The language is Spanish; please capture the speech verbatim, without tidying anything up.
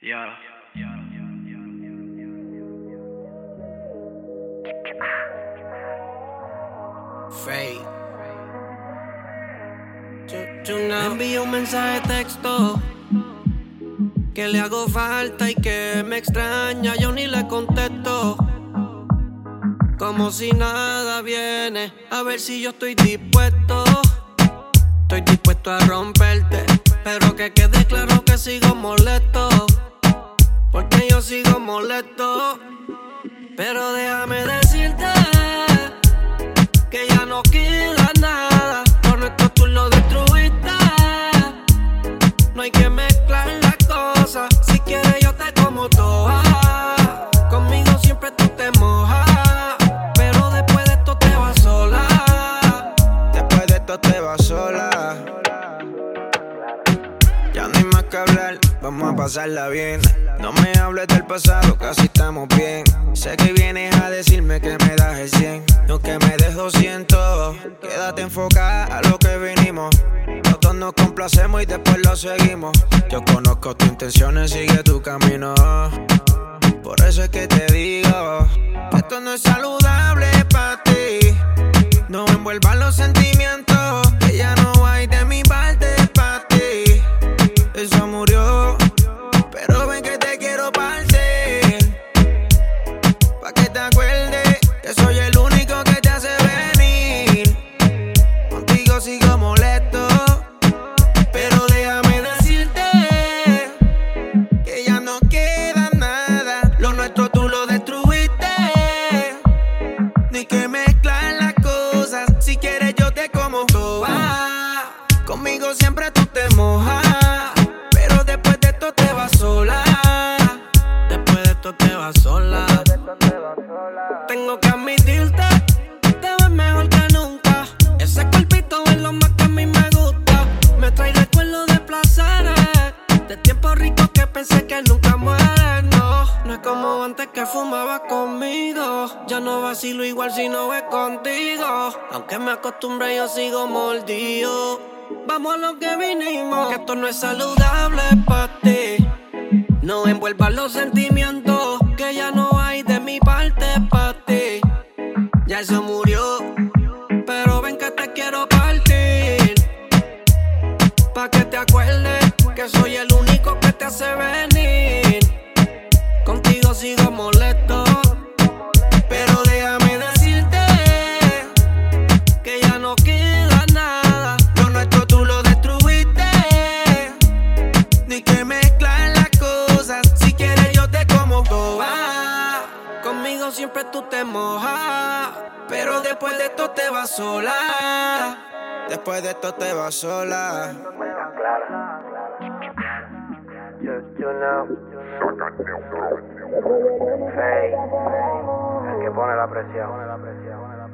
Yeah. Fake. Me envió un mensaje de texto que le hago falta y que me extraña. Yo ni le contesto, como si nada viene. A ver si yo estoy dispuesto. Estoy dispuesto a romperte, pero que quede claro que sigo molesto, porque yo sigo molesto. Pero déjame decirte que ya no queda nada. Por nuestro tú lo destruiste. No hay que mezclar las cosas. Si quieres yo te como toda. Conmigo siempre tú te mojas, pero después de esto te vas sola. Después de esto te vas sola. Ya no hay más que hablar, vamos a pasarla bien. No me hables del pasado, casi estamos bien. Sé que vienes a decirme que me das el cien, no que me des doscientos. Quédate enfocada a lo que vinimos. Nosotros nos complacemos y después lo seguimos. Yo conozco tus intenciones, sigue tu camino. Por eso es que te digo que esto no es saludable para ti. No envuelvas los sentimientos, que ya no hay de mi parte para ti. Eso murió, pero ven que te quiero partir, pa' que te acuerdes que soy el único que te hace venir. Contigo sigo molesto, pero déjame decirte que ya no queda nada. Lo nuestro tú lo destruiste. Ni que mezclar las cosas. Si quieres yo te como toda. Conmigo siempre tú te mojas, pero después de esto te vas sola. Después de esto te vas sola. Tengo que admitirte, te ves mejor que nunca. Ese cuerpito es lo más que a mí me gusta. Me trae recuerdos de placeres, de tiempos ricos que pensé que nunca mueren. No, no es como antes que fumaba conmigo. Ya no vacilo igual si no es contigo. Aunque me acostumbré yo sigo mordido. Vamos a lo que vinimos, que esto no es saludable para ti. No envuelvas los sentimientos, que ya no hay de mi parte para ti. Ya eso murió, pero ven que te quiero partir, pa' que te acuerdes que soy el único que te hace venir. Contigo sigo molesto, pero déjame decirte que ya no queda nada. Lo nuestro tú lo destruiste. Ni que mezclar las cosas. Si quieres yo te como toda. Conmigo siempre tú te mojas, pero después de esto te vas sola. Después de esto te vas sola. Just you know. Hey, el que pone la presión.